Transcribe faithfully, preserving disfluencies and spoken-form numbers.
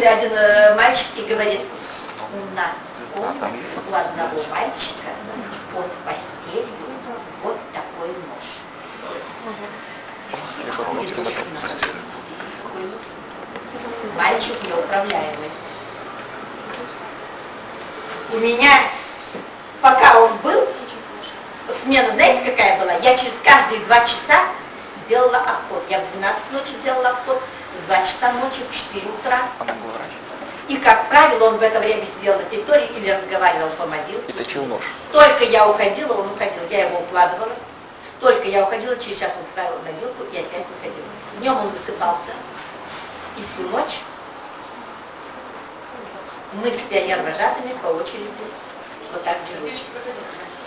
приходит один э, мальчик и говорит, у нас комната, у одного мальчика под постелью вот такой нож. Мальчик неуправляемый. У меня, пока он был, смена, знаете, какая была? Я через каждые два часа делала обход. Я в двенадцать ночи сделала обход, в два часа ночи, в четыре утра. И, как правило, он в это время сидел на территории или разговаривал по мобилке. И точил нож. Только я уходила, он уходил. Я его укладывала. Только я уходила, через час он ставил на вилку и опять уходил. Днем он высыпался. И всю ночь мы с пионер-вожатыми по очереди вот так дежурили.